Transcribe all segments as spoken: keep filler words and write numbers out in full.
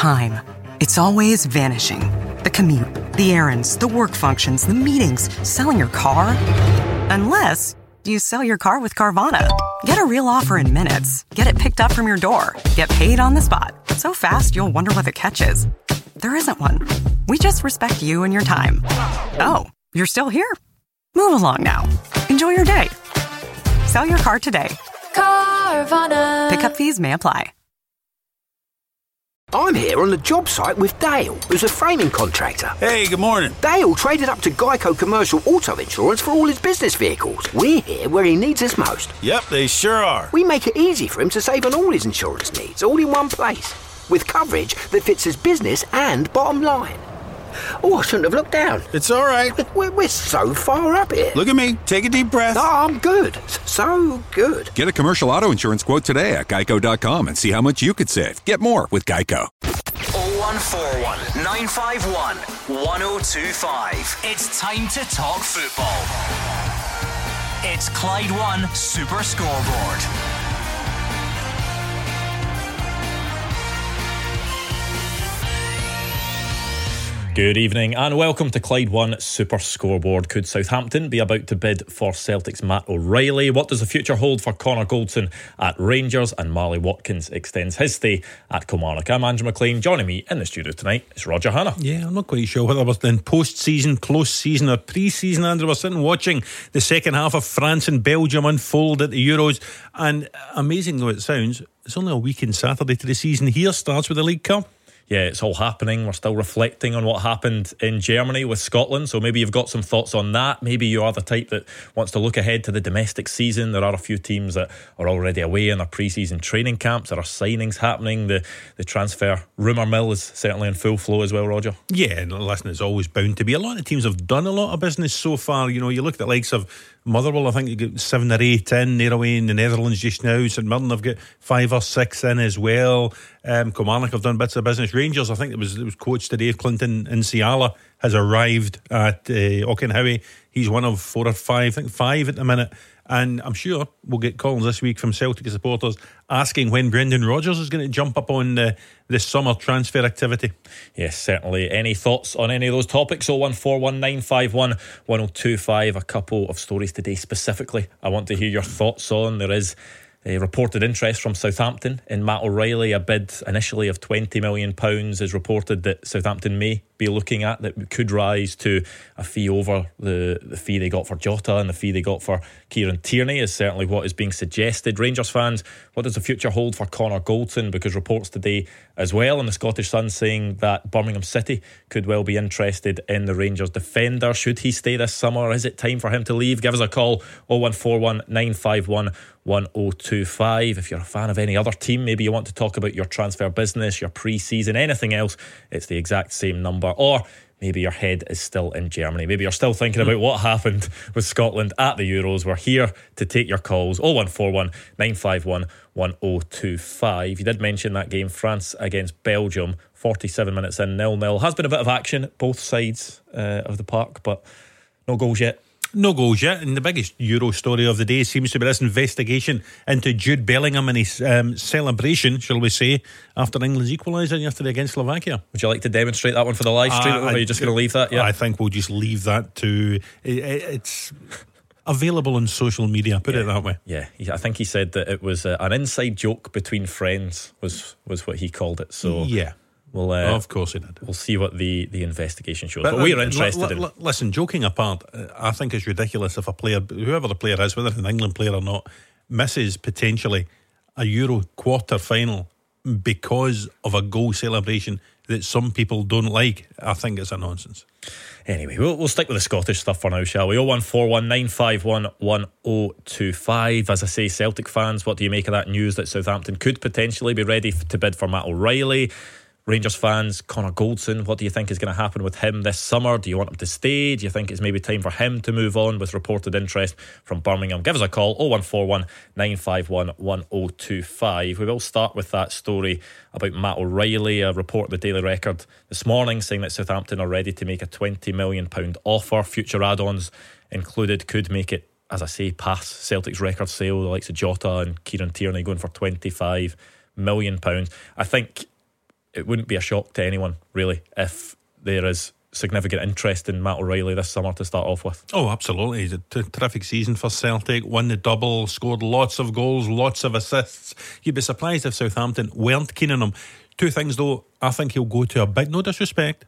time. It's always vanishing. The commute, the errands, the work functions, the meetings, selling your car. Unless you sell your car with Carvana. Get a real offer in minutes. Get it picked up from your door. Get paid on the spot. So fast, you'll wonder what the catch is. There isn't one. We just respect you and your time. Oh, you're still here? Move along now. Enjoy your day. Sell your car today. Carvana. Pickup fees may apply. I'm here on the job site with Dale, who's a framing contractor. Hey, good morning. Dale traded up to Geico Commercial Auto Insurance for all his business vehicles. We're here where he needs us most. Yep, they sure are. We make it easy for him to save on all his insurance needs, all in one place, with coverage that fits his business and bottom line. Oh, I shouldn't have looked down. It's all right. We're, we're so far up here. Look at me. Take a deep breath. Oh, I'm good. So good. Get a commercial auto insurance quote today at geico dot com and see how much you could save. Get more with Geico. oh one four one, nine five one, one oh two five. It's time to talk football. It's Clyde One Super Scoreboard. Good evening and welcome to Clyde One Super Scoreboard. Could Southampton be about to bid for Celtic's Matt O'Reilly? What does the future hold for Connor Goldson at Rangers? And Marley Watkins extends his stay at Kilmarnock. I'm Andrew McLean. Joining me in the studio tonight is Roger Hanna. Yeah, I'm not quite sure whether we're in post-season, close season or pre-season, Andrew. We're sitting watching the second half of France and Belgium unfold at the Euros, and amazing though it sounds, it's only a week in Saturday to the season here starts with the League Cup. Yeah, it's all happening. We're still reflecting on what happened in Germany with Scotland. So maybe you've got some thoughts on that. Maybe you are the type that wants to look ahead to the domestic season. There are a few teams that are already away in their pre-season training camps. There are signings happening. The the transfer rumour mill is certainly in full flow as well, Roger. Yeah, and listen, it's always bound to be. A lot of teams have done a lot of business so far. You know, you look at the likes of Motherwell, I think you get seven or eight in. They're away in the Netherlands just now. St Mirren have got five or six in as well. Um, Kilmarnock have done bits of business. Rangers, I think it was it was coach today, Clinton Insiala, has arrived at uh, Auchenhowie. He's one of four or five, I think five at the minute. And I'm sure we'll get calls this week from Celtic supporters asking when Brendan Rodgers is going to jump up on the, the summer transfer activity. Yes, certainly. Any thoughts on any of those topics? oh one four one, nine five one, one oh two five. A couple of stories today specifically I want to hear your thoughts on. There is a reported interest from Southampton in Matt O'Reilly. A bid initially of twenty million pounds is reported that Southampton may be looking at, that could rise to a fee over the, the fee they got for Jota and the fee they got for Kieran Tierney, is certainly what is being suggested. Rangers fans, what does the future hold for Connor Goldson? Because reports today as well in the Scottish Sun saying that Birmingham City could well be interested in the Rangers defender. Should he stay this summer? Is it time for him to leave? Give us a call, oh one four one, nine five one, one oh two five. If you're a fan of any other team, maybe you want to talk about your transfer business, your pre-season, anything else, it's the exact same number. Or maybe your head is still in Germany. Maybe you're still thinking about what happened with Scotland at the Euros. We're here to take your calls, oh one four one, nine five one, one oh two five. You did mention that game, France against Belgium, forty-seven minutes in, nil nil. Has been a bit of action at both sides uh, of the park, but no goals yet. No goals yet, and the biggest Euro story of the day seems to be this investigation into Jude Bellingham and his um, celebration, shall we say, after England's equaliser yesterday against Slovakia. Would you like to demonstrate that one for the live stream, uh, or are you just going to leave that? Yeah, I think we'll just leave that to... It, it's available on social media, put yeah. it that way. Yeah, I think he said that it was uh, an inside joke between friends, was, was what he called it. So yeah. We'll, uh, oh, of course he did. We'll see what the, the investigation shows. But, but we are uh, interested l- l- in... Listen, joking apart, I think it's ridiculous if a player, whoever the player is, whether it's an England player or not, misses potentially a Euro quarter final because of a goal celebration that some people don't like. I think it's a nonsense. Anyway, we'll, we'll stick with the Scottish stuff for now, shall we? oh one four one, nine five one, one oh two five. As I say, Celtic fans, what do you make of that news that Southampton could potentially be ready to bid for Matt O'Reilly? Rangers fans, Connor Goldson, what do you think is going to happen with him this summer? Do you want him to stay? Do you think it's maybe time for him to move on with reported interest from Birmingham? Give us a call, oh one four one, nine five one, one oh two five. We will start with that story about Matt O'Reilly. A report in the Daily Record this morning saying that Southampton are ready to make a twenty million pounds offer. Future add-ons included could make it, as I say, past Celtic's record sale. The likes of Jota and Kieran Tierney going for twenty-five million pounds. I think it wouldn't be a shock to anyone, really, if there is significant interest in Matt O'Reilly this summer to start off with. Oh, absolutely. He's a t- terrific season for Celtic. Won the double, scored lots of goals, lots of assists. You'd be surprised if Southampton weren't keen on him. Two things though, I think he'll go to a big, no disrespect,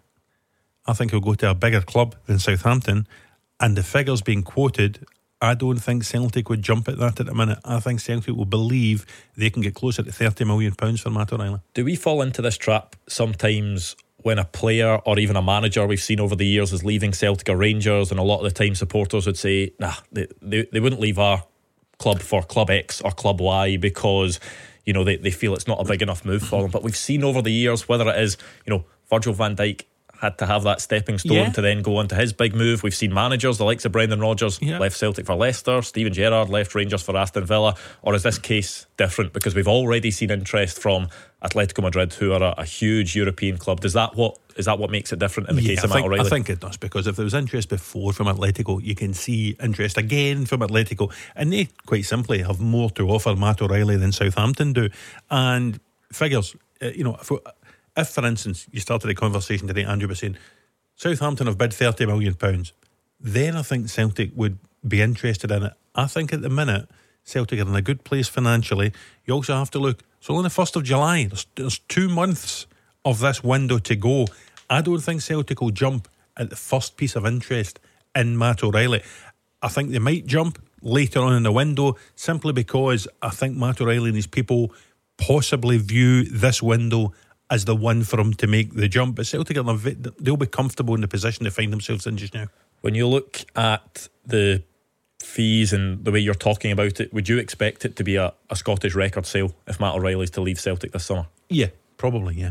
I think he'll go to a bigger club than Southampton, and the figures being quoted, I don't think Celtic would jump at that at the minute. I think Celtic will believe they can get closer to thirty million pounds for Matt O'Reilly. Do we fall into this trap sometimes when a player or even a manager we've seen over the years is leaving Celtic or Rangers, and a lot of the time supporters would say, nah, they, they, they wouldn't leave our club for Club X or Club Y because, you know, they, they feel it's not a big enough move for them. But we've seen over the years, whether it is, you know, Virgil van Dijk had to have that stepping stone yeah. to then go on to his big move. We've seen managers, the likes of Brendan Rodgers, yeah. left Celtic for Leicester, Steven Gerrard left Rangers for Aston Villa. Or is this case different? Because we've already seen interest from Atletico Madrid, who are a, a huge European club. Does that what is that what makes it different in the yeah, case of I think, Matt O'Reilly? I think it does, because if there was interest before from Atletico, you can see interest again from Atletico, and they quite simply have more to offer Matt O'Reilly than Southampton do. And figures, uh, you know, if, if for instance you started a conversation today, Andrew was saying Southampton have bid thirty million pounds, then I think Celtic would be interested in it. I think at the minute Celtic are in a good place financially. You also have to look, it's only the first of July, there's, there's two months of this window to go. I don't think Celtic will jump at the first piece of interest in Matt O'Reilly. I think they might jump later on in the window, simply because I think Matt O'Reilly and his people possibly view this window as the one for him to make the jump. But Celtic, are, they'll be comfortable in the position they find themselves in just now. When you look at the fees and the way you're talking about it, would you expect it to be a, a Scottish record sale if Matt O'Reilly's to leave Celtic this summer? Yeah, probably, yeah.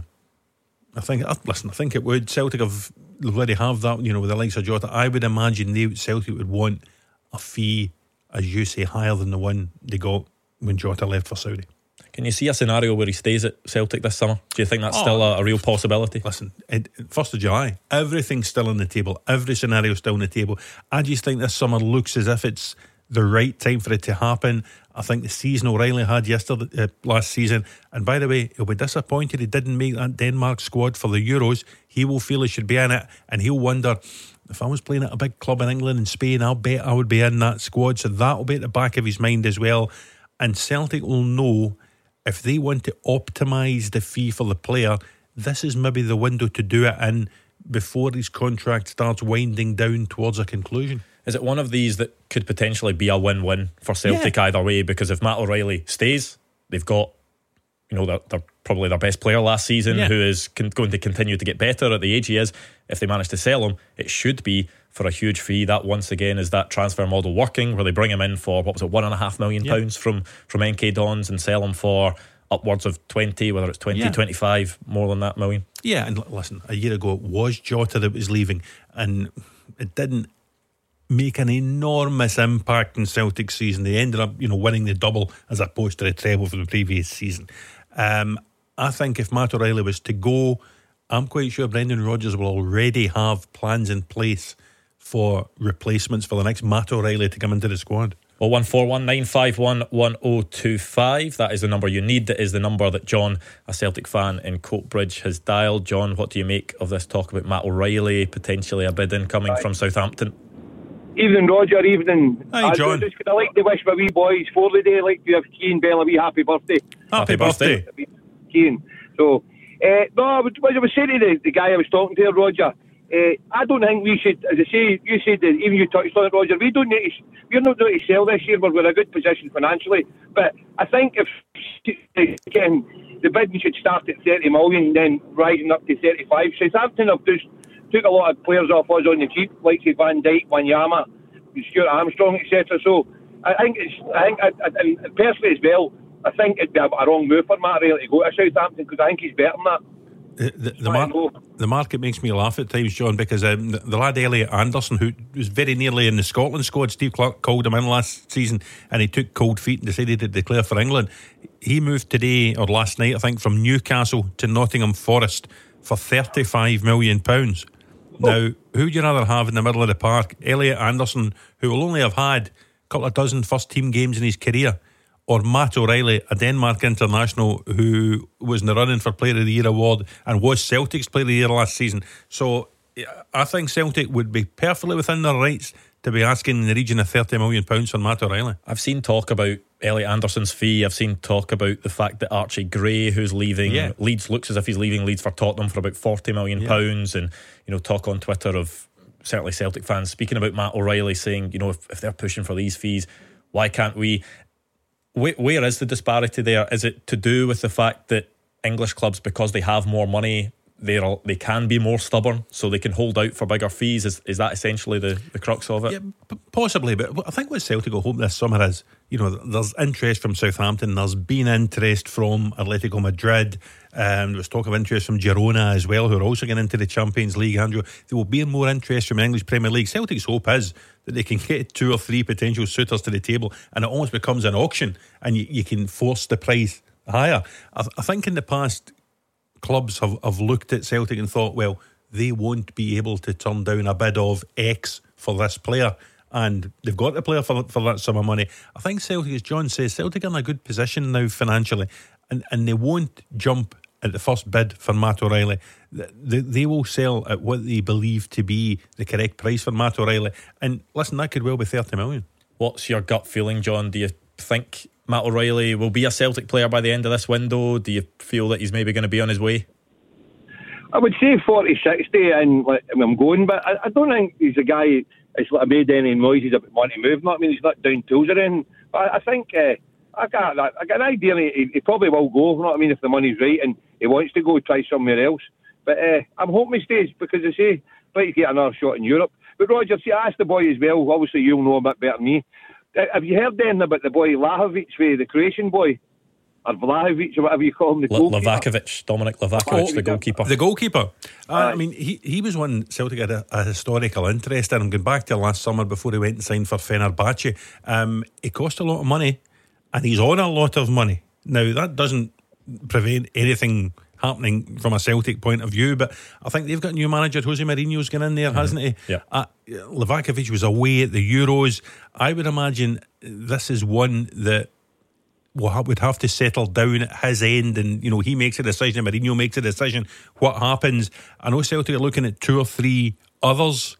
I think, listen, I think it would. Celtic have already have that, you know, with the likes of Jota. I would imagine they, Celtic would want a fee, as you say, higher than the one they got when Jota left for Saudi. Can you see a scenario where he stays at Celtic this summer? Do you think that's oh, still a, a real possibility? Listen, it, first of July, everything's still on the table. Every scenario's still on the table. I just think this summer looks as if it's the right time for it to happen. I think the season O'Reilly had yesterday, uh, last season, and by the way, he'll be disappointed he didn't make that Denmark squad for the Euros. He will feel he should be in it, and he'll wonder, if I was playing at a big club in England and Spain, I'll bet I would be in that squad. So that'll be at the back of his mind as well. And Celtic will know, if they want to optimise the fee for the player, this is maybe the window to do it in before his contract starts winding down towards a conclusion. Is it one of these that could potentially be a win-win for Celtic yeah. either way? Because if Matt O'Reilly stays, they've got, you know, they're, they're probably their best player last season, yeah. who is con- going to continue to get better at the age he is. If they manage to sell him, it should be for a huge fee. That once again is that transfer model working, where they bring him in for, what was it, one and a half million yeah. pounds from from N K Dons and sell him for upwards of twenty, whether it's twenty, yeah. twenty-five, more than that million. Yeah, and listen, a year ago it was Jota that was leaving, and it didn't make an enormous impact in Celtic's season. They ended up, you know, winning the double as opposed to the treble for the previous season. Um, I think if Matt O'Reilly was to go, I'm quite sure Brendan Rodgers will already have plans in place for replacements for the next Matt O'Reilly to come into the squad. Well, one four one nine five one one oh two five. That is the number you need. That is the number that John, a Celtic fan in Coatbridge, has dialed. John, what do you make of this talk about Matt O'Reilly, potentially a bid in coming Hi. from Southampton? Evening, Roger. Evening. Hi, John. Just, I'd like to wish my wee boys for the day, like you have Keane Bell a wee happy birthday. Happy, happy birthday. birthday. Keane. So, uh, no, I was, I was saying to the, the guy I was talking to, Roger, uh, I don't think we should, as I say, you said that even you touched on it, Roger, we don't need to, we're not going to sell this year, we're in a good position financially, but I think if again, the bidding should start at thirty million, then rising up to thirty-five. Southampton have just took a lot of players off us on the cheap, like say Van Dijk, Wanyama, Stuart Armstrong, et cetera. So I think it's, I think, I, I, and personally as well, I think it'd be a, a wrong move for Matt O'Reilly to go to Southampton, because I think he's better than that. The, the, the, mar- the market makes me laugh at times, John, because um, the, the lad Elliot Anderson, who was very nearly in the Scotland squad, Steve Clarke called him in last season and he took cold feet and decided to declare for England. He moved today, or last night I think, from Newcastle to Nottingham Forest for thirty-five million pounds. Oh. Now, who would you rather have in the middle of the park? Elliot Anderson, who will only have had a couple of dozen first team games in his career, or Matt O'Reilly, a Denmark international who was in the running for Player of the Year award and was Celtic's Player of the Year last season. So I think Celtic would be perfectly within their rights to be asking in the region of thirty million pounds for Matt O'Reilly. I've seen talk about Elliot Anderson's fee. I've seen talk about the fact that Archie Gray, who's leaving yeah. Leeds, looks as if he's leaving Leeds for Tottenham for about forty million pounds. Yeah. And, you know, talk on Twitter of certainly Celtic fans speaking about Matt O'Reilly, saying, you know, if, if they're pushing for these fees, why can't we? Where, where is the disparity there? Is it to do with the fact that English clubs, because they have more money, they're they can be more stubborn, so they can hold out for bigger fees? Is is that essentially the, the crux of it? Yeah, p- possibly. But I think what Celtic will hope this summer is, you know, there's interest from Southampton, there's been interest from Atletico Madrid, um, there was talk of interest from Girona as well, who are also getting into the Champions League, Andrew. There will be more interest from English Premier League. Celtic's hope is that they can get two or three potential suitors to the table, and it almost becomes an auction, and you, you can force the price higher. I, th- I think in the past, clubs have, have looked at Celtic and thought, well, they won't be able to turn down a bid of X for this player, and they've got the player for, for that sum of money. I think Celtic, as John says, Celtic are in a good position now financially, and, and they won't jump at the first bid for Matt O'Reilly. They, they will sell at what they believe to be the correct price for Matt O'Reilly, and listen, that could well be thirty million. What's your gut feeling, John? Do you think Matt O'Reilly will be a Celtic player by the end of this window? Do you feel that he's maybe going to be on his way? I would say forty sixty, and like, I'm going, but I, I don't think he's a guy that's like, made any noises about wanting to move. Not, I mean, he's not down tools or anything. But I, I think uh, I got that. I got an idea he, he probably will go. You know what I mean? If the money's right and he wants to go try somewhere else. But uh, I'm hoping he stays, because they say try to get another shot in Europe. But Roger, see, I asked the boy as well. Obviously, you'll know a bit better than me. Have you heard anything about the boy Lahovic, the Croatian boy? Or Vlahovic, or whatever you call him, the L- goalkeeper? Lavakovic, Dominic Lavakovic, oh, the goalkeeper. The goalkeeper. Uh, I mean, he, he was one Celtic had a, a historical interest in him, going back to last summer before he went and signed for Fenerbahce. Um, it cost a lot of money, and he's on a lot of money. Now, that doesn't prevent anything happening from a Celtic point of view, but I think they've got a new manager. Jose Mourinho's gone in there, mm-hmm. hasn't he? Yeah. Uh, Lavakovic was away at the Euros. I would imagine this is one that would have to settle down at his end, and you know, he makes a decision, Mourinho makes a decision. What happens? I know Celtic are looking at two or three others,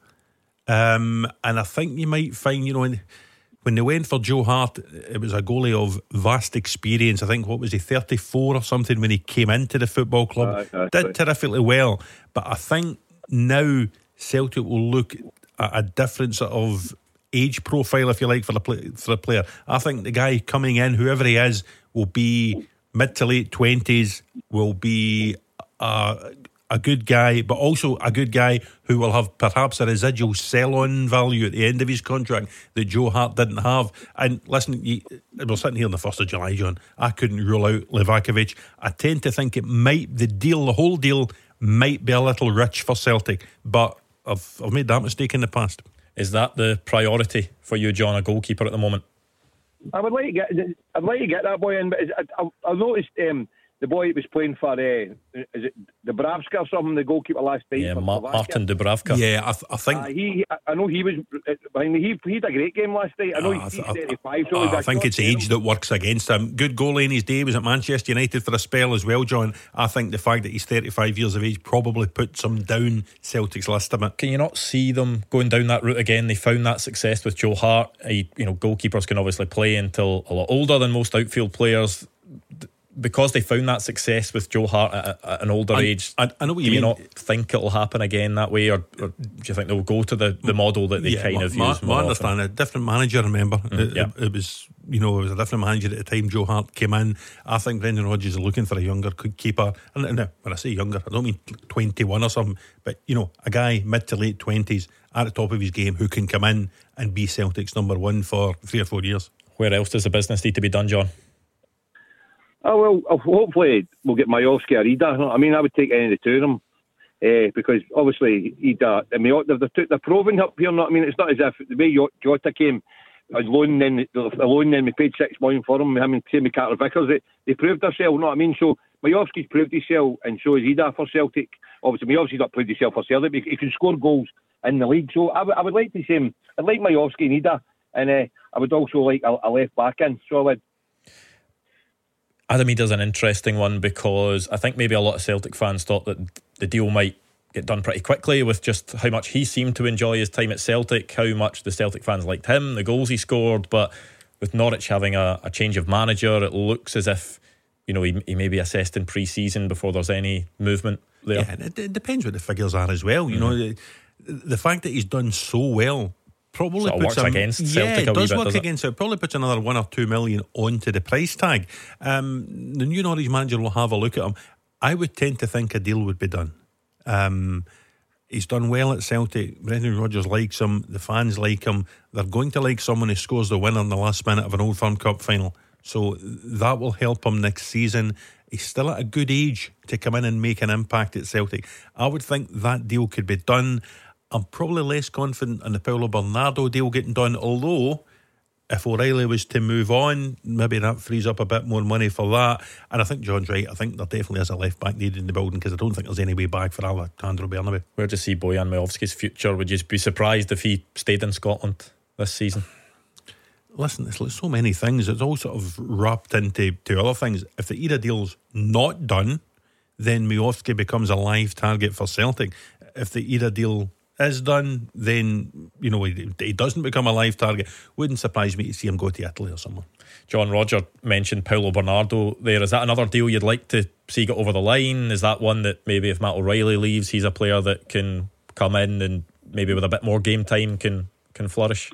um, and I think you might find, you know, when, when they went for Joe Hart, it was a goalie of vast experience. I think, what was he, thirty-four or something when he came into the football club. Uh, Did terrifically well, but I think now Celtic will look at a different sort of age profile, if you like, for the play, for the player. I think the guy coming in, whoever he is, will be mid to late twenties, will be a, a good guy, but also a good guy who will have perhaps a residual sell-on value at the end of his contract that Joe Hart didn't have. And listen, you, we're sitting here on the first of July, John. I couldn't rule out Lavakovic. I tend to think it might, the deal, the whole deal might be a little rich for Celtic, but I've, I've made that mistake in the past. Is that the priority for you, John, a goalkeeper at the moment? I would like to get, I'd like to get that boy in, but I, I, I noticed um, the boy that was playing for, uh, is it Dubravka or something, the goalkeeper last night? Yeah, Ma- Martin Dubravka. Yeah, I, th- I think uh, he. I know he was. I mean, he he had a great game last night. I know uh, he's thirty-five. So uh, I think it's age that works against him. Good goalie in his day, was at Manchester United for a spell as well, John. I think the fact that he's thirty-five years of age probably puts him down Celtic's list a bit. Can you not see them going down that route again? They found that success with Joe Hart. He, you know, goalkeepers can obviously play until a lot older than most outfield players. Because they found that success with Joe Hart at, at an older I, age, I, I know what do you you mean. not think it'll happen again that way, or, or do you think they'll go to the, the model that they yeah, kind ma, of ma, use more I understand often? A different manager, remember Mm, it, yeah. it, it was, you know, it was a different manager at the time Joe Hart came in. I think Brendan Rodgers is looking for a younger keeper, and now when I say younger, I don't mean twenty-one or something, but you know, a guy mid to late twenties at the top of his game who can come in and be Celtic's number one for three or four years. Where else does the business need to be done, John? Oh, well, hopefully we'll get Majowski or Ida. I mean, I would take any of the two of them. Uh, because obviously Ida, I mean, they're, they're proven up here. Not, I mean, it's not as if the way Jota came on loan, then alone, then we paid six million for him. I mean, same with Carter Vickers, they, they proved themselves. Not, I mean, so Majowski's proved himself, and so is Ida for Celtic. Obviously, Majowski's not proved himself for Celtic, but he can score goals in the league. So I, w- I would like to see him. I'd like Majowski and Ida, and uh, I would also like a, a left back in. So I would. Adam Ida's an interesting one because I think maybe a lot of Celtic fans thought that the deal might get done pretty quickly with just how much he seemed to enjoy his time at Celtic, how much the Celtic fans liked him, the goals he scored. But with Norwich having a, a change of manager, it looks as if, you know, he, he may be assessed in pre-season before there's any movement there. Yeah, it, it depends what the figures are as well. You mm-hmm. know, the, the fact that he's done so well probably sort of puts works him, against yeah, Celtic it a wee does bit, work does it? against it. It probably puts another one or two million onto the price tag. Um, the new Norwich manager will have a look at him. I would tend to think a deal would be done. Um, he's done well at Celtic. Brendan Rodgers likes him. The fans like him. They're going to like someone who scores the winner in the last minute of an Old Firm Cup final. So that will help him next season. He's still at a good age to come in and make an impact at Celtic. I would think that deal could be done. I'm probably less confident in the Paulo Bernardo deal getting done, although if O'Reilly was to move on, maybe that frees up a bit more money for that. And I think John's right. I think there definitely is a left back needed in the building because I don't think there's any way back for Alejandro Bernabeu. Where do you see Bojan Miovski's future? Would you be surprised if he stayed in Scotland this season? Listen, there's like so many things. It's all sort of wrapped into to other things. If the Ida deal's not done, then Miovski becomes a live target for Celtic. If the Ida deal is done, then, you know, he, he doesn't become a live target. Wouldn't surprise me to see him go to Italy or somewhere. John Roger mentioned Paulo Bernardo there. Is that another deal you'd like to see get over the line? Is that one that maybe if Matt O'Reilly leaves, he's a player that can come in and maybe with a bit more game time can, can flourish?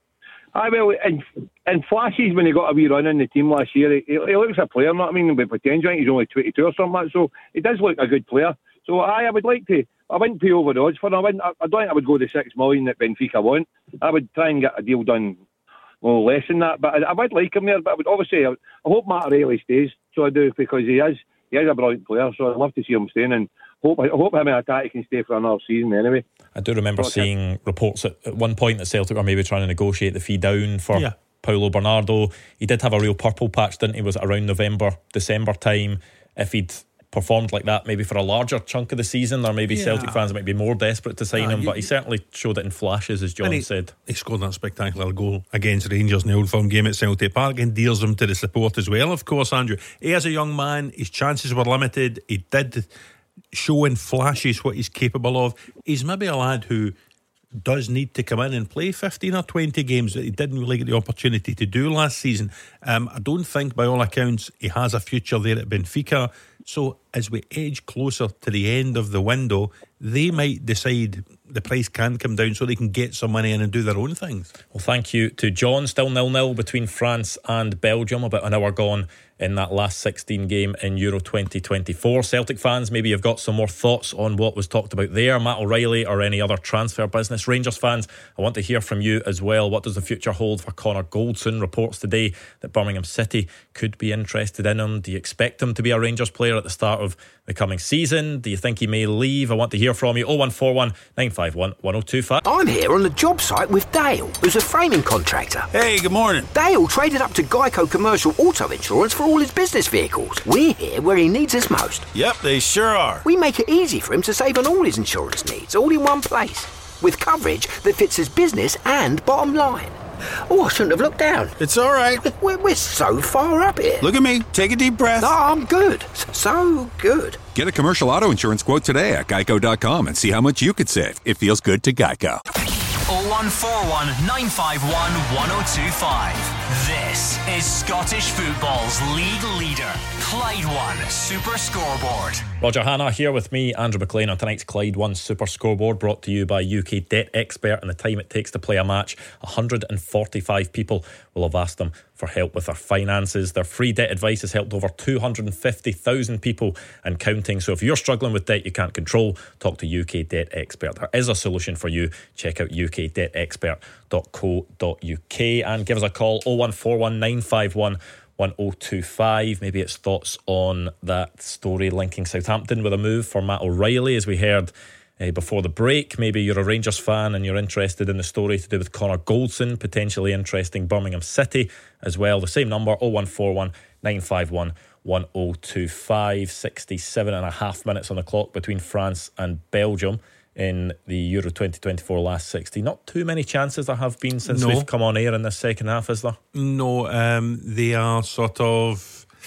I well, in, in flashes when he got a wee run in the team last year, he, he looks a player, not I mean, with potential. I think he's only twenty-two or something like that, so he does look a good player. So I, I would like to, I wouldn't pay over the odds for him. I, wouldn't, I, I don't think I would go the six million that Benfica want. I would try and get a deal done well, less than that, but I, I would like him there. But I would obviously, I, I hope Matt O'Reilly stays, so I do, because he is he is a brilliant player, so I'd love to see him staying, and hope, I hope him and Atati can stay for another season anyway. I do remember okay. seeing reports at, at one point that Celtic were maybe trying to negotiate the fee down for yeah. Paulo Bernardo. He did have a real purple patch, didn't he? Was it around November, December time? If he'd performed like that maybe for a larger chunk of the season, or maybe yeah. Celtic fans might be more desperate to sign nah, him, you, but he certainly showed it in flashes, as John he, said. He scored that spectacular goal against Rangers in the Old Firm game at Celtic Park, endears him to the support as well, of course, Andrew. He is a young man, his chances were limited. He did show in flashes what he's capable of. He's maybe a lad who does need to come in and play fifteen or twenty games that he didn't really get the opportunity to do last season. Um, I don't think, by all accounts, he has a future there at Benfica. So as we edge closer to the end of the window, they might decide the price can come down so they can get some money in and do their own things. Well, thank you to John. Still nil nil between France and Belgium, about an hour gone in that last sixteen game in Euro twenty twenty-four. Celtic fans, maybe you've got some more thoughts on what was talked about there, Matt O'Reilly, or any other transfer business. Rangers fans, I want to hear from you as well. What does the future hold for Connor Goldson? Reports today that Birmingham City could be interested in him. Do you expect him to be a Rangers player at the start of the coming season? Do you think he may leave? I want to hear from you. oh one four one, nine five one, one oh two five. I'm here on the job site with Dale, who's a framing contractor. Hey, good morning. Dale traded up to Geico Commercial Auto Insurance for all his business vehicles. We're here where he needs us most. Yep, they sure are. We make it easy for him to save on all his insurance needs, all in one place, with coverage that fits his business and bottom line. Oh, I shouldn't have looked down. It's all right. We're, we're so far up here. Look at me. Take a deep breath. No, I'm good. So good. Get a commercial auto insurance quote today at geico dot com and see how much you could save. It feels good to Geico. oh one four one, nine five one, one oh two five. This is Scottish football's league leader, Clyde One Super Scoreboard. Roger Hannah here with me, Andrew McLean, on tonight's Clyde One Super Scoreboard, brought to you by U K Debt Expert. And the time it takes to play a match, one hundred forty-five people will have asked them for help with their finances. Their free debt advice has helped over two hundred fifty thousand people and counting. So if you're struggling with debt you can't control, talk to U K Debt Expert. There is a solution for you. Check out u k debt expert dot co dot u k and give us a call, oh one four one, nine five one, one oh two five. Maybe it's thoughts on that story linking Southampton with a move for Matt O'Reilly, as we heard uh, before the break. Maybe you're a Rangers fan and you're interested in the story to do with Connor Goldson, potentially interesting Birmingham City as well. The same number, oh one four one, nine five one, one oh two five. sixty-seven and a half minutes on the clock between France and Belgium in the Euro twenty twenty-four last sixty. Not too many chances there have been since no. we've come on air in this second half, is there? No, um, they are sort of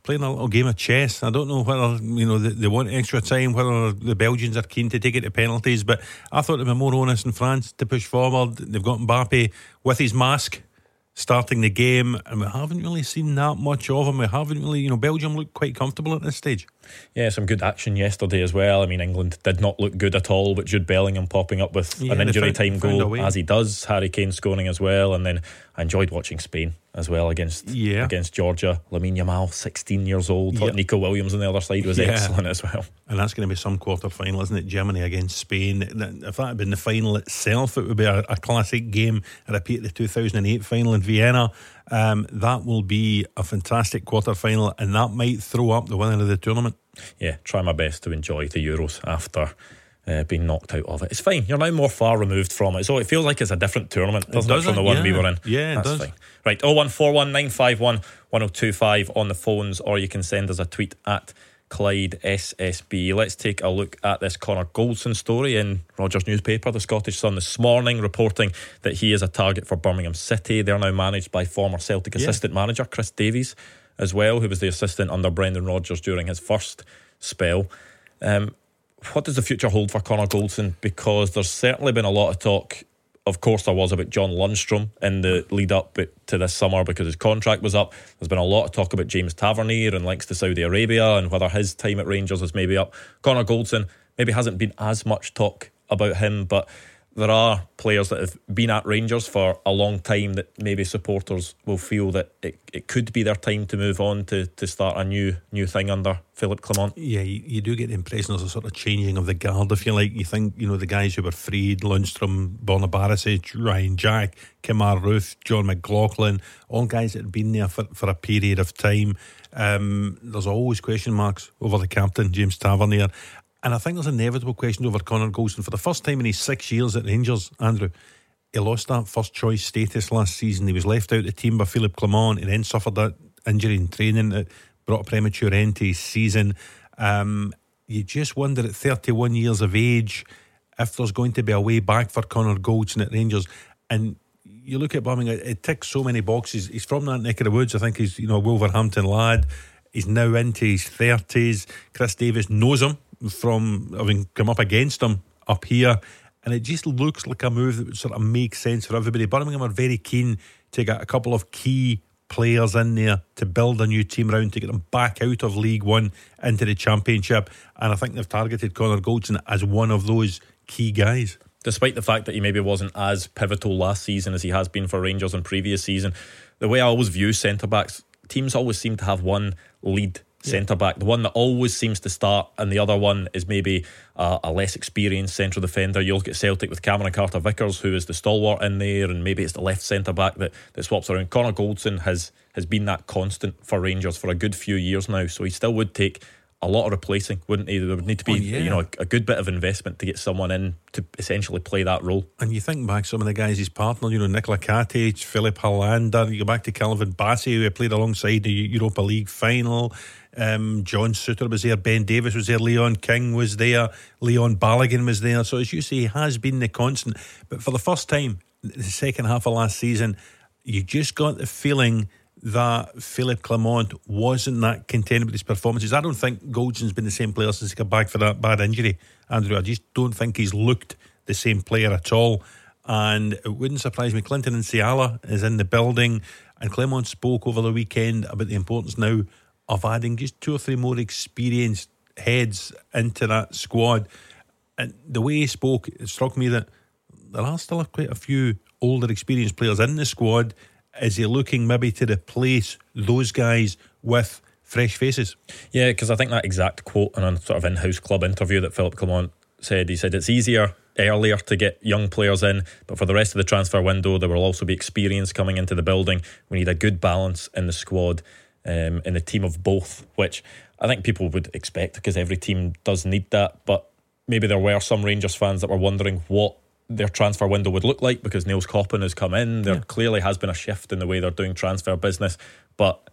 playing a little game of chess. I don't know whether, you know, they, they want extra time, whether the Belgians are keen to take it to penalties, but I thought they'd be more honest in France to push forward. They've got Mbappe with his mask starting the game, and we haven't really seen that much of him. We haven't really, you know, Belgium looked quite comfortable at this stage. Yeah, some good action yesterday as well. I mean, England did not look good at all, but Jude Bellingham popping up with Yeah, an injury found- time found a goal way. as he does, Harry Kane scoring as well, and then I enjoyed watching Spain as well against Yeah. against Georgia. Lamine Yamal, sixteen years old. Thought Yeah. Nico Williams on the other side was Yeah. excellent as well. And that's going to be some quarter final, isn't it? Germany against Spain. If that had been the final itself, it would be a, a classic game. A repeat of the two thousand eight final in Vienna. Um, that will be a fantastic quarter final, and that might throw up the winner of the tournament. Yeah, try my best to enjoy the Euros after uh, being knocked out of it. It's fine. You're now more far removed from it, so it feels like it's a different tournament, doesn't it, does from it? the one Yeah. we were in? Yeah, it That's does. fine. Right, oh one four one nine five one one oh two five on the phones, or you can send us a tweet at Clyde S S B. Let's take a look at this Connor Goldson story in Rogers newspaper, the Scottish Sun, this morning, reporting that he is a target for Birmingham City. They're now managed by former Celtic Yeah. assistant manager Chris Davies as well, who was the assistant under Brendan Rodgers during his first spell. Um, what does the future hold for Connor Goldson? Because there's certainly been a lot of talk, of course there was, about John Lundstrom in the lead up to this summer because his contract was up. There's been a lot of talk about James Tavernier and links to Saudi Arabia and whether his time at Rangers is maybe up. Connor Goldson, maybe hasn't been as much talk about him, but there are players that have been at Rangers for a long time that maybe supporters will feel that it, it could be their time to move on to, to start a new new thing under Philippe Clement. Yeah, you, you do get the impression there's a sort of changing of the guard, if you like. You think, you know, the guys who were freed, Lundstrom, Borna Barisic, Ryan Jack, Kemar Ruth, John McLaughlin, all guys that had been there for, for a period of time. Um, there's always question marks over the captain, James Tavernier. And I think there's inevitable questions over Connor Goldson. For the first time in his six years at Rangers, Andrew, he lost that first choice status last season. He was left out of the team by Philippe Clement. He then suffered that injury in training that brought a premature end to his season. Um, you just wonder at thirty-one years of age if there's going to be a way back for Connor Goldson at Rangers. And you look at Birmingham, it ticks so many boxes. He's from that neck of the woods. I think he's, you know, a Wolverhampton lad. He's now into his thirties. Chris Davies knows him from having come up against him up here, and it just looks like a move that would sort of make sense for everybody. Birmingham are very keen to get a couple of key players in there to build a new team around, to get them back out of League One into the Championship, and I think they've targeted Connor Goldson as one of those key guys. Despite the fact that he maybe wasn't as pivotal last season as he has been for Rangers in previous season, the way I always view centre-backs, teams always seem to have one lead centre back, the one that always seems to start, and the other one is maybe a, a less experienced central defender. You'll get Celtic with Cameron Carter-Vickers, who is the stalwart in there, and maybe it's the left centre back that, that swaps around. Connor Goldson has has been that constant for Rangers for a good few years now, so he still would take a lot of replacing, wouldn't he? There would need to be Oh, yeah. you know a, a good bit of investment to get someone in to essentially play that role. And you think back some of the guys he's partnered, you know, Nikola Katic, Philip Hollander, you go back to Calvin Bassey, who played alongside the Europa League final. Um, John Suter was there, Ben Davis was there, Leon King was there, Leon Balogun was there. So as you say, he has been the constant. But for the first time, the second half of last season, you just got the feeling that Philippe Clement wasn't that content with his performances. I don't think Goldson's been the same player since he got back for that bad injury, Andrew. I just don't think he's looked the same player at all. And it wouldn't surprise me. Clinton Nsiala is in the building, and Clement spoke over the weekend about the importance now of adding just two or three more experienced heads into that squad. And the way he spoke, it struck me that there are still quite a few older experienced players in the squad. Is he looking maybe to replace those guys with fresh faces? Yeah, because I think that exact quote in a sort of in-house club interview that Philippe Clement said, he said it's easier earlier to get young players in, but for the rest of the transfer window there will also be experience coming into the building. We need a good balance in the squad, um, in the team of both, which I think people would expect because every team does need that. But maybe there were some Rangers fans that were wondering what their transfer window would look like because Niels Coppen has come in. There yeah. clearly has been a shift in the way they're doing transfer business, but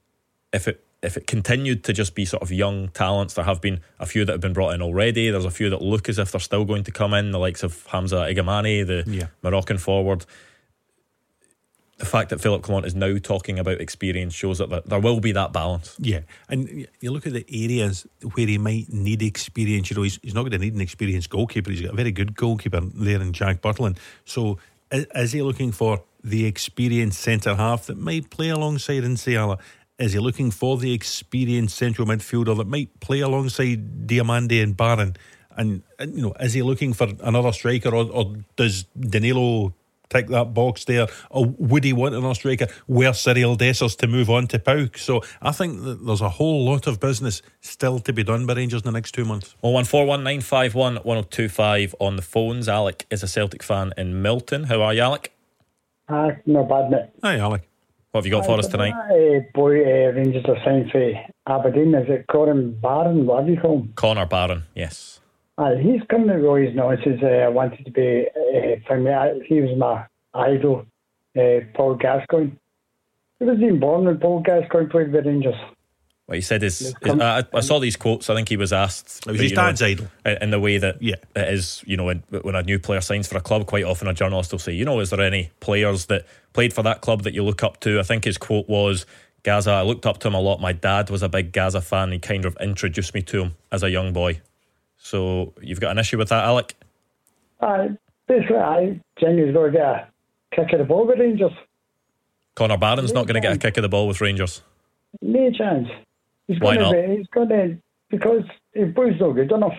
if it if it continued to just be sort of young talents, there have been a few that have been brought in already. There's a few that look as if they're still going to come in, the likes of Hamza Igamani, the yeah. Moroccan forward. the fact that Philip Clement is now talking about experience shows that there will be that balance. Yeah, and you look at the areas where he might need experience. You know, he's, he's not going to need an experienced goalkeeper. He's got a very good goalkeeper there in Jack Butland. So is, is he looking for the experienced centre half that might play alongside Nsiala? Is he looking for the experienced central midfielder that might play alongside Diamande and Barron? And, and you know, is he looking for another striker, or, or does Danilo tick that box there, or would he want another striker where Cyril Dessers to move on to Pauk? So I think that there's a whole lot of business still to be done by Rangers in the next two months. oh one four one nine five one one oh two five on the phones. Alec is a Celtic fan in Milton. How are you, Alec? Ah, not bad, mate. Hi, Alec. What have you got for us tonight? Uh, boy, uh, Rangers are signed for Aberdeen. Is it Corin Barron? What do you call him? Connor Barron, yes. Uh, he's coming to Roy's now. He says, uh, I wanted to be uh, for me. I, he was my idol, uh, Paul Gascoigne. He was even born when Paul Gascoigne played with Rangers. Well, he said his, his I, I saw these quotes. I think he was asked, it was his dad's idol, in the way that yeah. it is, you know, when, when a new player signs for a club, quite often a journalist will say, you know, is there any players that played for that club that you look up to? I think his quote was, Gaza, I looked up to him a lot. My dad was a big Gaza fan. He kind of introduced me to him as a young boy. So you've got an issue with that, Alec? Uh, basically, I genuinely going to get a kick of the ball with Rangers. Connor Barron's no not going to get a kick of the ball with Rangers. No chance. He's Why gonna not? Be, he's going to, because his boy's not good enough.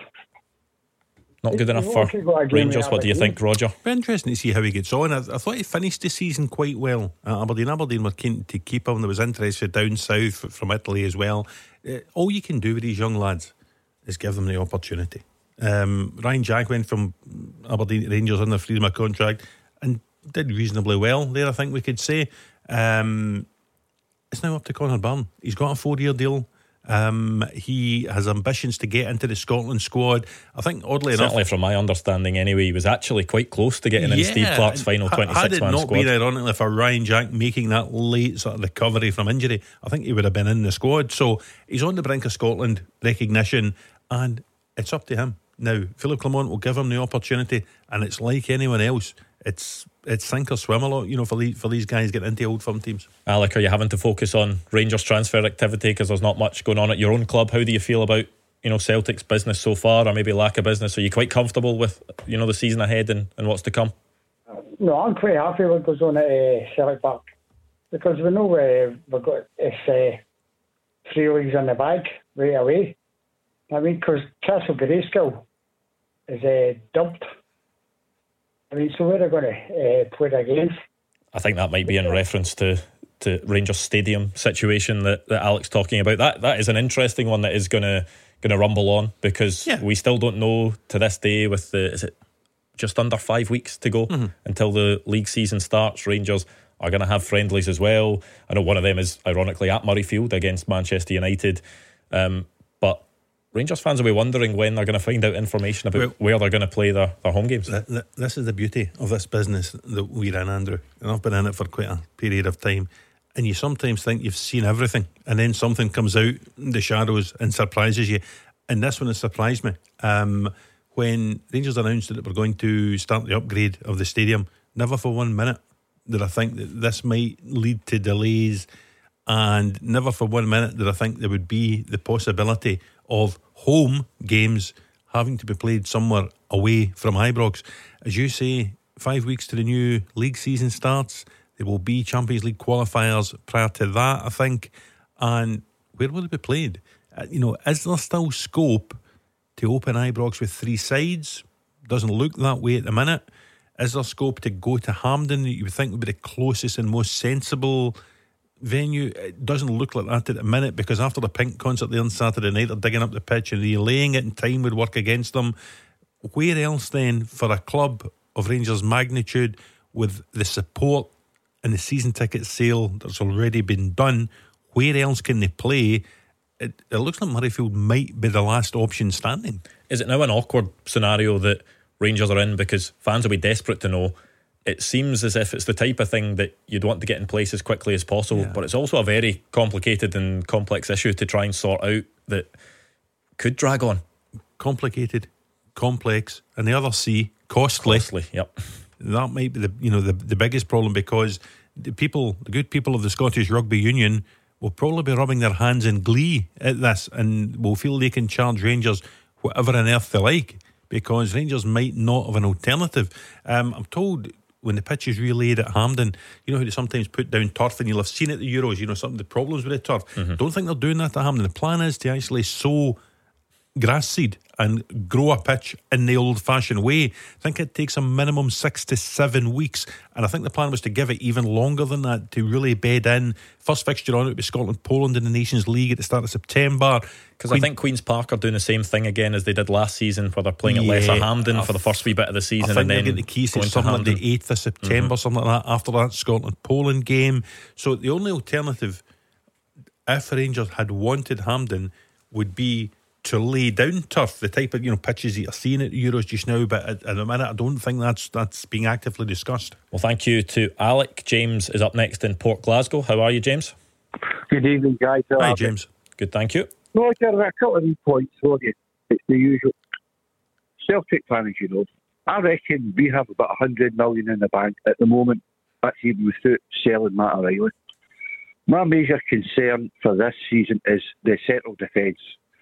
Not good enough for Rangers. What do you think, Roger? Be interesting to see how he gets on. I, I thought he finished the season quite well at Aberdeen. Aberdeen were keen to keep him. There was interest down south from Italy as well. Uh, all you can do with these young lads is give them the opportunity. Um, Ryan Jack went from Aberdeen to Rangers under freedom of contract and did reasonably well there, I think we could say. Um, it's now up to Connor Barron. He's got a four-year deal. Um, he has ambitions to get into the Scotland squad. I think, oddly enough, certainly from my understanding anyway, he was actually quite close to getting yeah, in Steve Clarke's final twenty-six man squad. Had it not been ironically for Ryan Jack making that late sort of recovery from injury, I think he would have been in the squad. So he's on the brink of Scotland recognition, and it's up to him. Now, Philip Clement will give him the opportunity, and it's like anyone else. It's it's sink or swim a lot, you know, for these, for these guys getting into old firm teams. Alec, are you having to focus on Rangers transfer activity because there's not much going on at your own club? How do you feel about, you know, Celtic's business so far, or maybe lack of business? Are you quite comfortable with, you know, the season ahead and, and what's to come? No, I'm quite happy with what goes on at uh, Celtic Park, because we know uh, we've got it's, uh, three leagues in the bag right away. I mean, because Castle Grayskull is uh, dumped. I mean, so where are they going to uh, play their games? I think that might be in reference to, to Rangers Stadium situation that, that Alec's talking about. That that is an interesting one that is going to going to rumble on, because yeah. we still don't know to this day, with the is it just under five weeks to go mm-hmm. until the league season starts. Rangers are going to have friendlies as well. I know one of them is ironically at Murrayfield against Manchester United. Um, but Rangers fans will be wondering when they're going to find out information about well, where they're going to play their, their home games. Th- th- this is the beauty of this business that we're in, Andrew. And I've been in it for quite a period of time. And you sometimes think you've seen everything, and then something comes out in the shadows and surprises you. And this one has surprised me. Um, when Rangers announced that they were going to start the upgrade of the stadium, never for one minute did I think that this might lead to delays, and never for one minute did I think there would be the possibility of home games having to be played somewhere away from Ibrox. As you say, five weeks to the new league season starts. There will be Champions League qualifiers prior to that, I think. And where will it be played? Uh, you know, is there still scope to open Ibrox with three sides? Doesn't look that way at the minute. Is there scope to go to Hampden, that you would think would be the closest and most sensible venue? It doesn't look like that at the minute, because after the Pink concert there on Saturday night, they're digging up the pitch and relaying it, and time would work against them. Where else then, for a club of Rangers' magnitude, with the support and the season ticket sale that's already been done, where else can they play? It, it looks like Murrayfield might be the last option standing. Is it now an awkward scenario that Rangers are in, because fans will be desperate to know? It seems as if it's the type of thing that you'd want to get in place as quickly as possible, yeah. but it's also a very complicated and complex issue to try and sort out that could drag on. Complicated, complex, and the other C, costly. Costly, yep. That might be the you know the, the biggest problem, because the people, the good people of the Scottish Rugby Union, will probably be rubbing their hands in glee at this and will feel they can charge Rangers whatever on earth they like, because Rangers might not have an alternative. Um, I'm told when the pitch is relayed at Hampden, you know how they sometimes put down turf, and you'll have seen it at the Euros, you know, some of the problems with the turf. Mm-hmm. Don't think they're doing that at Hampden. The plan is to actually sow grass seed and grow a pitch in the old-fashioned way. I think it takes a minimum six to seven weeks, and I think the plan was to give it even longer than that to really bed in. First fixture on it would be Scotland-Poland in the Nations League at the start of September. Because I think Queen's Park are doing the same thing again as they did last season, where they're playing at yeah, Lesser Hampden I've, for the first wee bit of the season. I think and then they're getting the keys to something like the eighth of September, mm-hmm. something like that, after that Scotland-Poland game. So the only alternative, if Rangers had wanted Hampden, would be to lay down turf, the type of, you know, pitches that you're seeing at the Euros just now, but at, at the minute I don't think that's that's being actively discussed. Well, thank you to Alec. James is up next in Port Glasgow. How are you, James? Good evening, guys. How Hi, James. Good, thank you. No, there are a couple of wee points for you. It's the usual Celtic fans, you know. I reckon we have about one hundred million in the bank at the moment. That's even without selling Matt O'Reilly. My major concern for this season is the central defence.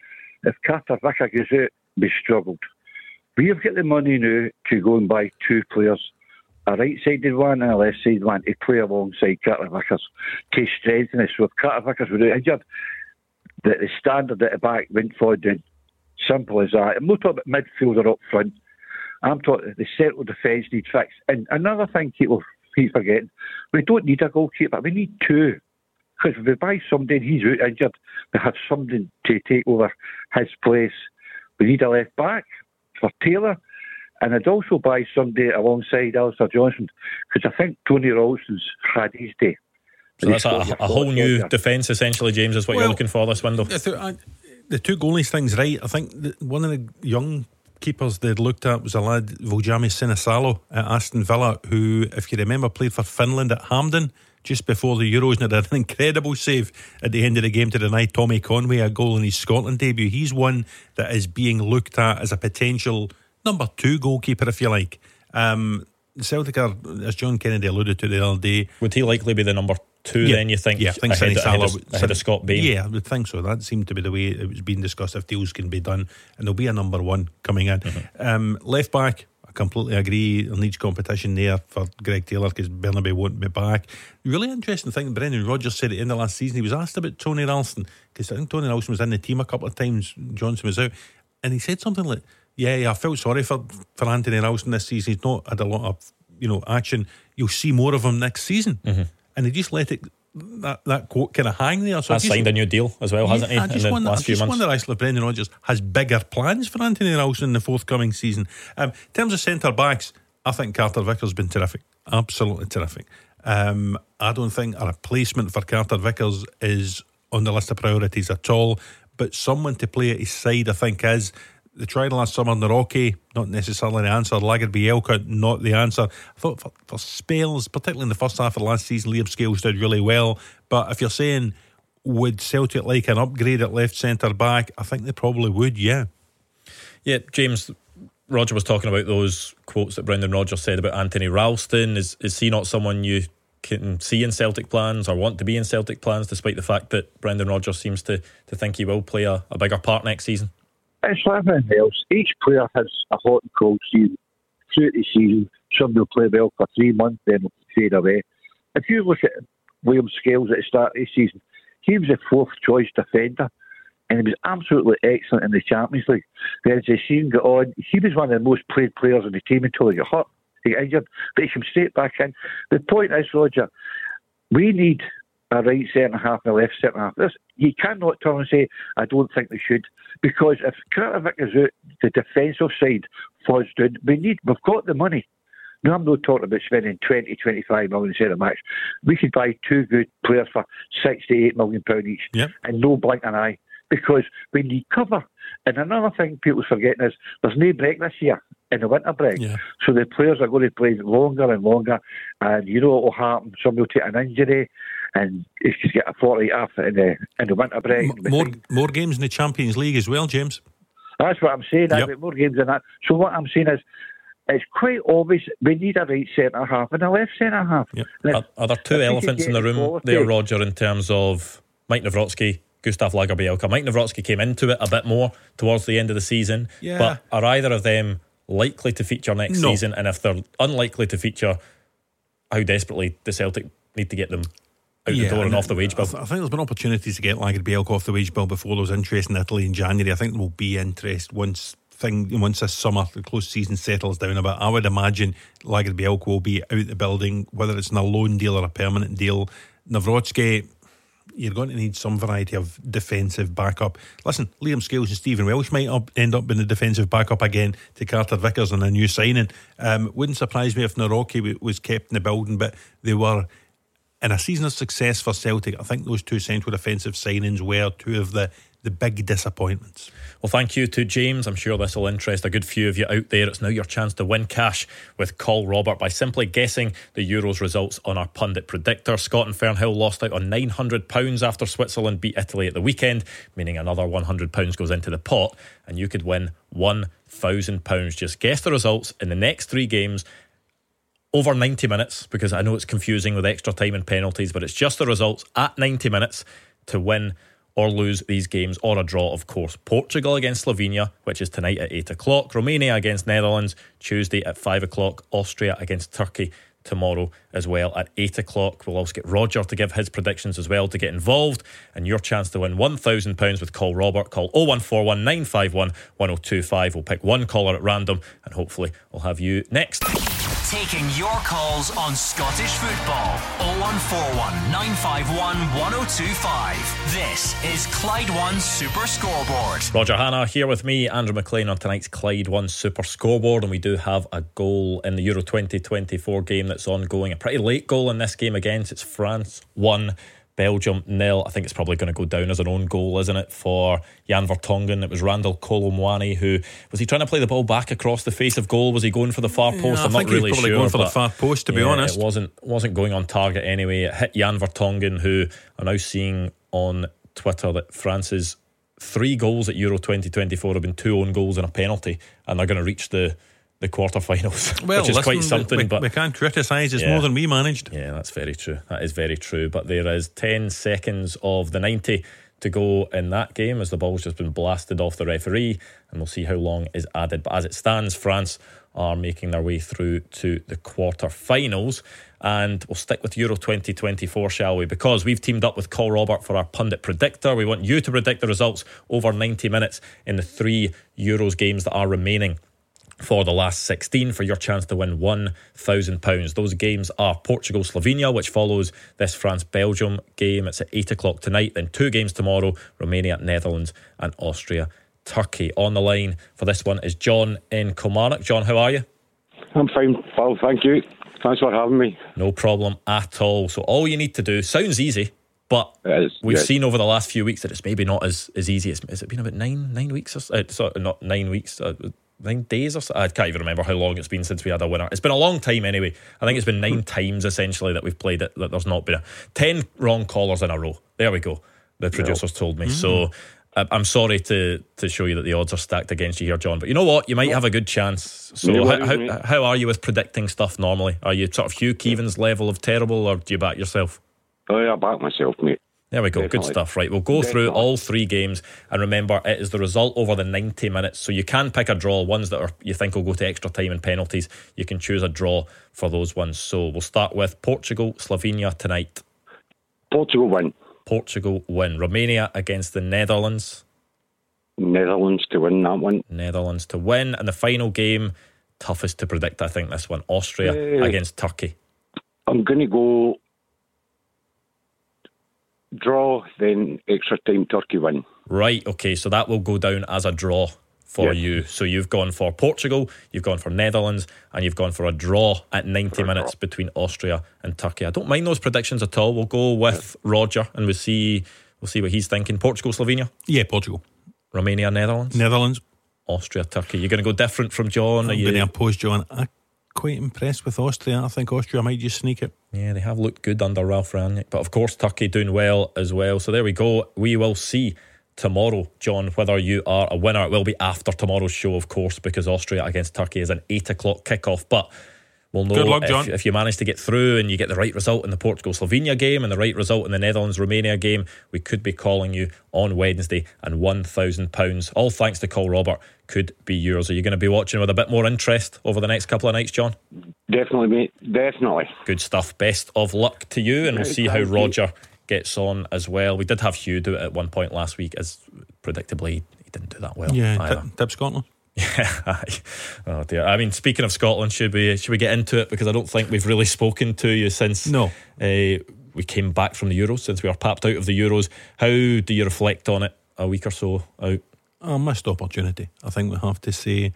If Carter Vicker goes out, we struggled. We have got the money now to go and buy two players, a right-sided one and a left-sided one, to play alongside Carter Vickers to strengthen us. So if Carter Vickers were out injured, the, the standard at the back went forward down. Simple as that. I'm not talking about midfielder up front. I'm talking the central defence needs fixed. And another thing people keep forgetting, we don't need a goalkeeper, we need two. Because if we buy somebody and he's out injured, we have somebody to take over his place. We need a left back for Taylor, and I'd also buy somebody alongside Alistair Johnson, because I think Tony Ralston's had his day. So that's a, a whole new defence, essentially, James, is what well, you're looking for this window. The, the two goalies thing's right. I think that one of the young keepers they'd looked at was a lad, Voljami Sinisalo at Aston Villa, who, if you remember, played for Finland at Hampden just before the Euros and had an incredible save at the end of the game to deny Tommy Conway a goal in his Scotland debut. He's one that is being looked at as a potential number two goalkeeper, if you like. Um, Celtic are, as John Kennedy alluded to the other day, would he likely be the number two yeah, then, you think? Yeah, I think ahead, Sinisalo ahead, of, ahead of Scott Bain. Yeah, I would think so. That seemed to be the way it was being discussed, if deals can be done, and there'll be a number one coming in. Mm-hmm. um, Left back, I completely agree. There needs competition there for Greg Taylor, because Bernabe won't be back. Really interesting thing, Brendan Rodgers said at the end of last season, he was asked about Tony Ralston, because I think Tony Ralston was in the team a couple of times, Johnson was out, and he said something like, yeah, yeah I felt sorry for, for Anthony Ralston this season. He's not had a lot of, you know, action. You'll see more of him next season. Mm-hmm. And he just let it, that, that quote kind of hang there. So Has signed a new deal as well, yeah, hasn't he? I just in wonder, the last I few just months. wonder actually if Brendan Rodgers has bigger plans for Anthony Ralston in the forthcoming season. Um, in terms of centre backs, I think Carter Vickers has been terrific, absolutely terrific. Um, I don't think a replacement for Carter Vickers is on the list of priorities at all, but someone to play at his side, I think, is. The trial last summer in the Rocky, not necessarily the answer. Lagerby Elka, not the answer. I thought for, for spells, particularly in the first half of last season, Liam Scales did really well. But if you're saying, would Celtic like an upgrade at left centre back, I think they probably would, yeah. Yeah, James, Roger was talking about those quotes that Brendan Rodgers said about Anthony Ralston. Is, is he not someone you can see in Celtic plans or want to be in Celtic plans, despite the fact that Brendan Rodgers seems to, to think he will play a, a bigger part next season? It's like everything else. Each player has a hot and cold season. Throughout the season, some will play well for three months, then will fade away. If you look at William Scales at the start of the season, he was a fourth choice defender, and he was absolutely excellent in the Champions League. Then as the season got on, he was one of the most played players on the team until he got hurt, he got injured, but he came straight back in. The point is, Roger, we need a right centre half and a left centre half. This, you cannot turn and say, I don't think they should, because if Carter Vickers out, the defensive side falls down. We need, we've got the money. No, I'm not talking about spending twenty, twenty-five million a match. We could buy two good players for six to eight million pounds each, yep. and no blink an eye, because we need cover. And another thing people's forgetting is there's no break this year in the winter break, yeah. so the players are going to play longer and longer. And you know what will happen? Somebody will take an injury, and if you get a forty off in the in the winter break, M- more more games in the Champions League as well, James. That's what I'm saying. Yep. I've got more games than that. So what I'm saying is, it's quite obvious we need a right centre half and a left centre half. Yep. Are, are there two elephants in the room quality there, Roger, in terms of Mike Nawrocki, Gustav Lagerbielke? Mike Nawrocki came into it a bit more towards the end of the season, yeah. but are either of them likely to feature next no. season? And if they're unlikely to feature, how desperately does Celtic need to get them out yeah, the door and, and off the wage bill? I, th- I think there's been opportunities to get Lagerbielke off the wage bill before. There was interest in Italy in January. I think there will be interest once thing once this summer the close season settles down a bit. I would imagine Lagerbielke will be out the building, whether it's in a loan deal or a permanent deal. Nawrocki, you're going to need some variety of defensive backup. Listen, Liam Scales and Stephen Welsh might up, end up being the defensive backup again to Carter Vickers and a new signing. Um, wouldn't surprise me if Nawrocki was kept in the building, but they were in a season of success for Celtic. I think those two central defensive signings were two of the the big disappointments. Well, thank you to James. I'm sure this will interest a good few of you out there. It's now your chance to win cash with Call Robert by simply guessing the Euros results on our pundit predictor. Scott and Fernhill lost out on nine hundred pounds after Switzerland beat Italy at the weekend, meaning another one hundred pounds goes into the pot, and you could win one thousand pounds. Just guess the results in the next three games over ninety minutes, because I know it's confusing with extra time and penalties, but it's just the results at ninety minutes to win or lose these games, or a draw, of course. Portugal against Slovenia, which is tonight at eight o'clock. Romania against Netherlands, Tuesday at five o'clock. Austria against Turkey tomorrow as well at eight o'clock. We'll also get Roger to give his predictions as well to get involved. And your chance to win one thousand pounds with Call Robert. Call oh one four one nine five one one oh two five. We'll pick one caller at random and hopefully we'll have you next. Taking your calls on Scottish football. oh one four one nine five one one oh two five. This is Clyde One Super Scoreboard. Roger Hannah here with me, Andrew McLean, on tonight's Clyde One Super Scoreboard, and we do have a goal in the Euro twenty twenty-four game that's ongoing. A pretty late goal in this game against it's France one, Belgium nil. I think it's probably going to go down as an own goal, isn't it, for Jan Vertonghen? It was Randall Kolo Muani who was he trying to play the ball back across the face of goal? Was he going for the far post? Yeah, I'm I not think really he was probably sure. Going for the far post, to be yeah, honest. It wasn't wasn't going on target anyway. It hit Jan Vertonghen, who I'm now seeing on Twitter that France's three goals at Euro twenty twenty-four have been two own goals and a penalty, and they're going to reach the the quarterfinals, well, which is listen, quite something. We, but we can't criticise. It's yeah, more than we managed. Yeah, that's very true. That is very true. But there is ten seconds of the ninety to go in that game as the ball's just been blasted off the referee, and we'll see how long is added. But as it stands, France are making their way through to the quarterfinals. And we'll stick with Euro twenty twenty-four, shall we? Because we've teamed up with Call Robert for our pundit predictor. We want you to predict the results over ninety minutes in the three Euros games that are remaining for the last sixteen for your chance to win one thousand pounds. Those games are Portugal-Slovenia, which follows this France-Belgium game. It's at eight o'clock tonight. Then two games tomorrow, Romania-Netherlands and Austria-Turkey. On the line for this one is John in Kilmarnock. John, how are you? I'm fine, Paul, thank you. Thanks for having me. No problem at all. So all you need to do, sounds easy, but is, we've yes. seen over the last few weeks that it's maybe not as, as easy. It's, has it been about nine nine weeks or so? Uh, sorry, not nine weeks, uh, nine days or so? I can't even remember how long it's been since we had a winner. It's been a long time anyway. I think it's been nine times essentially that we've played it, that there's not been a ten wrong callers in a row. There we go. The producers no. told me. Mm-hmm. So I'm sorry to to show you that the odds are stacked against you here, John, but you know what? You might have a good chance. So no, how, how, how are you with predicting stuff normally? Are you sort of Hugh Keevins level of terrible, or do you back yourself? Oh yeah, I back myself, mate. There we go. Definitely. Good stuff. Right, we'll go Definitely. through all three games, and remember, it is the result over the ninety minutes, so you can pick a draw. Ones that are you think will go to extra time and penalties, you can choose a draw for those ones. So we'll start with Portugal, Slovenia tonight. Portugal win. Portugal win. Romania against the Netherlands. Netherlands to win that one. Netherlands to win. And the final game, toughest to predict, I think, this one. Austria uh, against Turkey. I'm going to go draw, then extra time Turkey win. Right, okay, so that will go down as a draw for yes. you. So you've gone for Portugal, you've gone for Netherlands, and you've gone for a draw at ninety minutes between Austria and Turkey. I don't mind those predictions at all. We'll go with Roger, and we'll see we'll see what he's thinking. Portugal, Slovenia? Yeah, Portugal. Romania, Netherlands? Netherlands. Austria, Turkey. You're going to go different from John? I'm going to oppose John. I'm quite impressed with Austria. I think Austria might just sneak it. Yeah, they have looked good under Ralph Rangnick. But of course, Turkey doing well as well. So there we go. We will see tomorrow, John, whether you are a winner. It will be after tomorrow's show, of course, because Austria against Turkey is an eight o'clock kickoff. But we'll know Good luck, if, John. if you manage to get through and you get the right result in the Portugal-Slovenia game and the right result in the Netherlands-Romania game, we could be calling you on Wednesday, and one thousand pounds, all thanks to Call Robert, could be yours. Are you going to be watching with a bit more interest over the next couple of nights, John? Definitely, mate. Definitely. Good stuff. Best of luck to you, and we'll see how Roger gets on as well. We did have Hugh do it at one point last week, as predictably he didn't do that well. Yeah, either. tip, tip Scotland. Yeah. Oh dear. I mean, speaking of Scotland, should we should we get into it? Because I don't think we've really spoken to you since no. uh, we came back from the Euros, since we were papped out of the Euros. How do you reflect on it a week or so out? A missed opportunity, I think we have to say.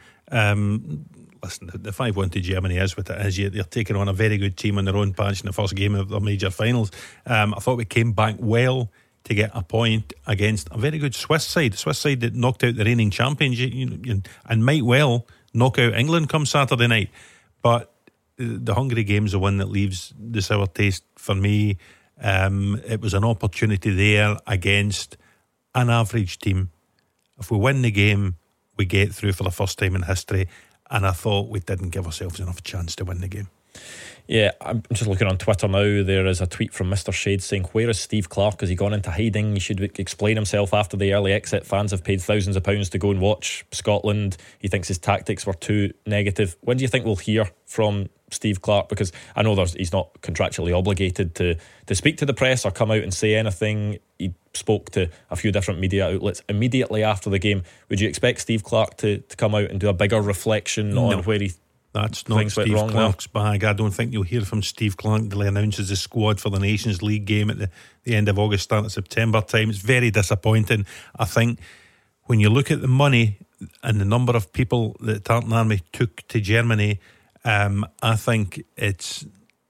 Um, listen, the five one to Germany is what it is. They're taking on a very good team on their own patch in the first game of their major finals. Um, I thought we came back well to get a point against a very good Swiss side. The Swiss side that knocked out the reigning champions, you, you, and might well knock out England come Saturday night. But the Hungary game's the one that leaves the sour taste for me. Um, it was an opportunity there against an average team. If we win the game, we get through for the first time in history, and I thought we didn't give ourselves enough chance to win the game. Yeah, I'm just looking on Twitter now. There is a tweet from Mister Shade saying, "Where is Steve Clarke? Has he gone into hiding? He should explain himself after the early exit. Fans have paid thousands of pounds to go and watch Scotland. He thinks his tactics were too negative." When do you think we'll hear from Steve Clarke? Because I know there's, he's not contractually obligated to, to speak to the press or come out and say anything. He spoke to a few different media outlets immediately after the game. Would you expect Steve Clarke to, to come out and do a bigger reflection no. on where he That's not Steve Clarke's bag. I don't think you'll hear from Steve Clarke until he announces the squad for the Nations League game at the, the end of August, start of September time. It's very disappointing. I think when you look at the money and the number of people that Tartan Army took to Germany, um, I think it's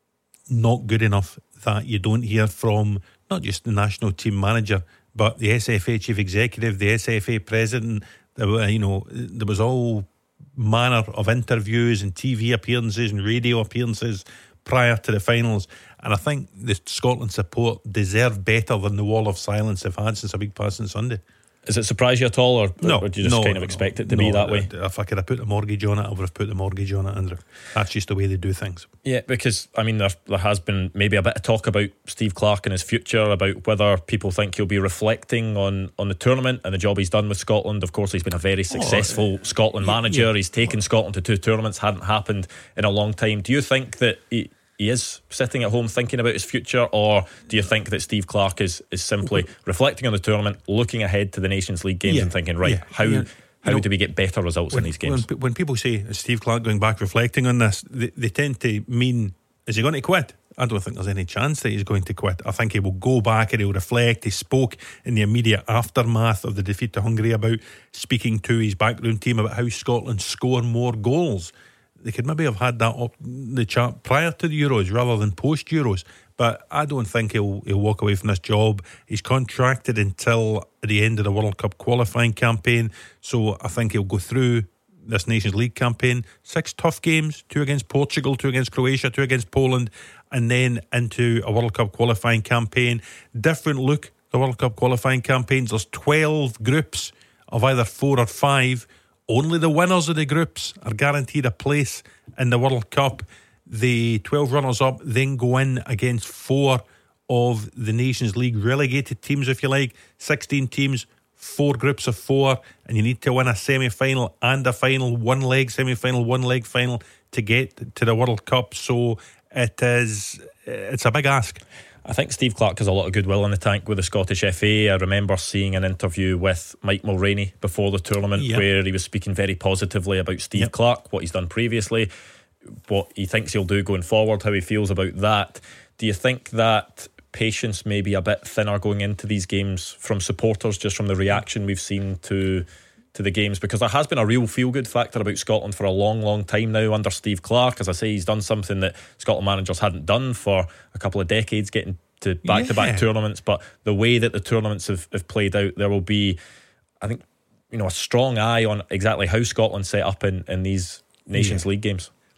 not good enough that you don't hear from not just the national team manager, but the S F A chief executive, the S F A president. You know, there was all manner of interviews and T V appearances and radio appearances prior to the finals, and I think the Scotland support deserve better than the wall of silence they've had since a big passing Sunday. Does it surprise you at all, or, no, or do you just no, kind of no, expect it to no, be that way? If I could have put a mortgage on it, I would have put the mortgage on it, Andrew. That's just the way they do things. Yeah, because I mean there, there has been maybe a bit of talk about Steve Clarke and his future, about whether people think he'll be reflecting on, on the tournament and the job he's done with Scotland. Of course, he's been a very successful oh, Scotland manager. Yeah. He's taken Scotland to two tournaments, hadn't happened in a long time. Do you think that he, he is sitting at home thinking about his future, or do you think that Steve Clarke is, is simply reflecting on the tournament, looking ahead to the Nations League games, yeah, and thinking, right, yeah, how yeah. how you know, do we get better results when, in these games? When, when people say, is Steve Clarke going back reflecting on this, they, they tend to mean, is he going to quit? I don't think there's any chance that he's going to quit. I think he will go back and he'll reflect. He spoke in the immediate aftermath of the defeat to Hungary about speaking to his backroom team about how Scotland score more goals. They could maybe have had that up the chat prior to the Euros rather than post Euros, but I don't think he'll he'll walk away from this job. He's contracted until the end of the World Cup qualifying campaign, so I think he'll go through this Nations League campaign, six tough games, two against Portugal, two against Croatia, two against Poland, and then into a World Cup qualifying campaign. Different look, the World Cup qualifying campaigns. There's twelve groups of either four or five. Only the winners of the groups are guaranteed a place in the World Cup. The twelve runners-up then go in against four of the Nations League relegated teams, if you like. sixteen teams, four groups of four, and you need to win a semi-final and a final, one-leg semi-final, one-leg final to get to the World Cup. So it is, it's a big ask. I think Steve Clarke has a lot of goodwill in the tank with the Scottish F A. I remember seeing an interview with Mike Mulroney before the tournament, yep, where he was speaking very positively about Steve yep. Clarke, what he's done previously, what he thinks he'll do going forward, how he feels about that. Do you think that patience may be a bit thinner going into these games from supporters, just from the reaction we've seen to to the games? Because there has been a real feel-good factor about Scotland for a long, long time now under Steve Clarke. As I say, he's done something that Scotland managers hadn't done for a couple of decades, getting to back-to-back yeah. tournaments. But the way that the tournaments have, have played out, there will be, I think, you know, a strong eye on exactly how Scotland set up in, in these Nations yeah. League games.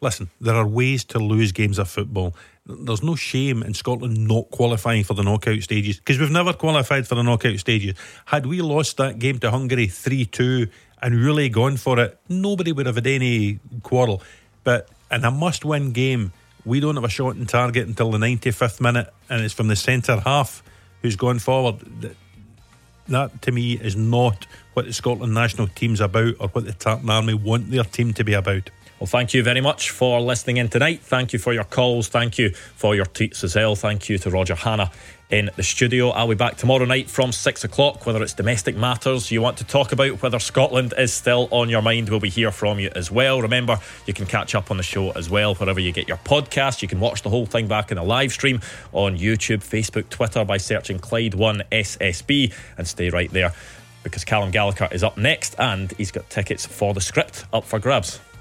listen, there are ways to lose games of football. There's no shame in Scotland not qualifying for the knockout stages, because we've never qualified for the knockout stages. Had we lost that game to Hungary three two and really gone for it, nobody would have had any quarrel. But in a must-win game, we don't have a shot in target until the ninety-fifth minute, and it's from the centre half who's gone forward. That, to me, is not what the Scotland national team's about, or what the Tartan Army want their team to be about. Well, thank you very much for listening in tonight. Thank you for your calls. Thank you for your tweets as well. Thank you to Roger Hanna in the studio. I'll be back tomorrow night from six o'clock. Whether it's domestic matters you want to talk about, whether Scotland is still on your mind, we'll be here from you as well. Remember, you can catch up on the show as well wherever you get your podcast. You can watch the whole thing back in a live stream on YouTube, Facebook, Twitter by searching Clyde one S S B, and stay right there because Callum Gallagher is up next and he's got tickets for The Script up for grabs.